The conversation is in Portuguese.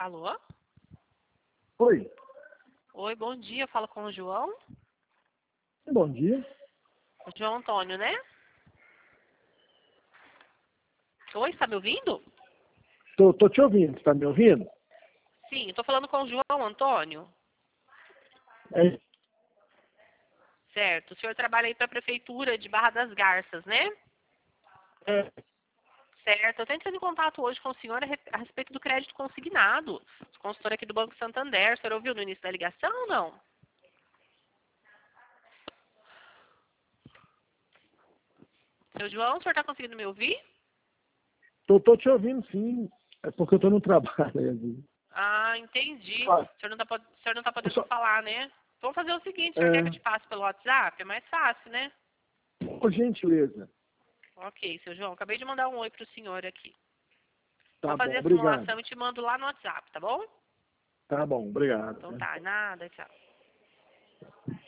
Alô? Oi, Oi, bom dia. Eu falo com o João. bom dia. O João Antônio, né? Oi, está me ouvindo? Tô te ouvindo, tá me ouvindo? Sim, estou falando com o João Antônio. É, Certo. O senhor trabalha aí para a Prefeitura de Barra das Garças, né? é, Certo. Eu estou entrando em contato hoje com o senhor a respeito do crédito consignado. Sou consultora aqui do Banco Santander. O senhor ouviu no início da ligação ou não? Seu João, o senhor está conseguindo me ouvir? tô te ouvindo sim. É porque eu tô no trabalho. Aí. Ah, entendi. Ah, O senhor não tá eu podendo só, falar, né? Vamos fazer o seguinte, o senhor quer que eu é, te passe pelo WhatsApp? É mais fácil, né? por gentileza. Ok, seu João, acabei de mandar um oi pro senhor aqui. Vou Tá bom, fazer a obrigado. simulação e te mando lá no WhatsApp, tá bom? Tá bom, obrigado. Então tá, nada, tchau.